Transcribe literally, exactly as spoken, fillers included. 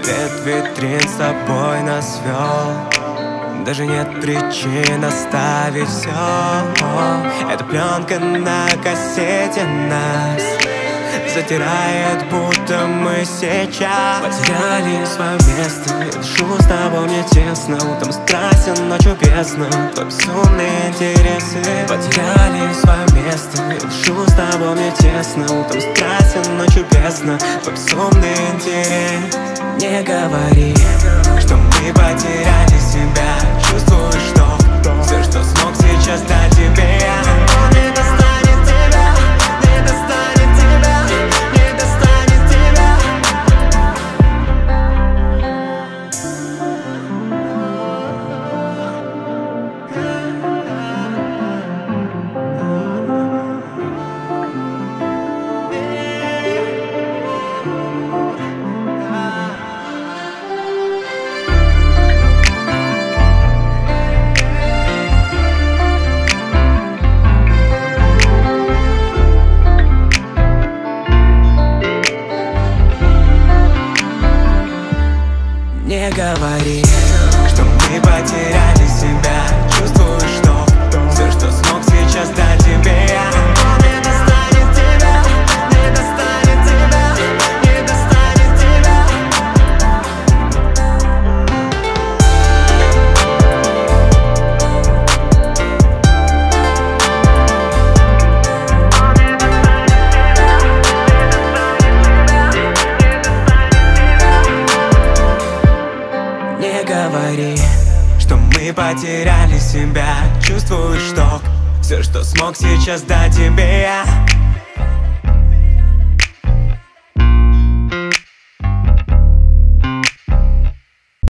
Свет витрин с тобой нас вел, даже нет причин оставить все. Эта пленка на кассете нас затирает, будто мы сейчас потеряли свое место. Я дышу с тобой, мне тесно, утром страстен, ночью бездна. Твои безумные интересы потеряли свое место. Я дышу с тобой, мне тесно, утром страстен, ночью бездна. Твой безумный интерес. Не говори, что мы потеряли себя. Чувствую, что все, что смог сейчас дать тебе, но не достанет тебя, не достанет тебя, не достанет тебя. Не говори, что мы потеряли себя. Чувствую, что все, что смог сейчас дать тебе, но не достанет тебя, не достанет тебя, не достанет тебя. Не говори, что мы потеряли себя. Чувствую, что все, что смог сейчас дать тебе, я